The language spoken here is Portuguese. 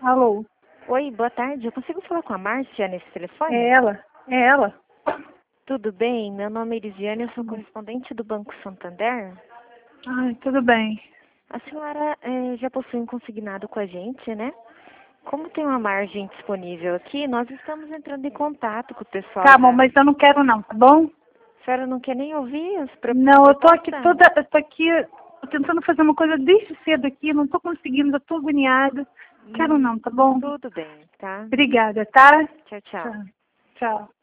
Alô? Oi, boa tarde. Eu consigo falar com a Márcia nesse telefone? É ela. Tudo bem? Meu nome é Elisiane, eu sou correspondente do Banco Santander. Ai, tudo bem. A senhora já possui um consignado com a gente, né? Como tem uma margem disponível aqui, nós estamos entrando em contato com o pessoal Tá bom, mas eu não quero não, tá bom? A senhora não quer nem ouvir as Não, eu tô aqui propostas? tô tentando fazer uma coisa desde cedo aqui, não tô conseguindo, eu tô agoniada. Quero não, tá bom? Tudo bem, tá? Obrigada, tá? Tchau, tchau. Tchau. Tchau.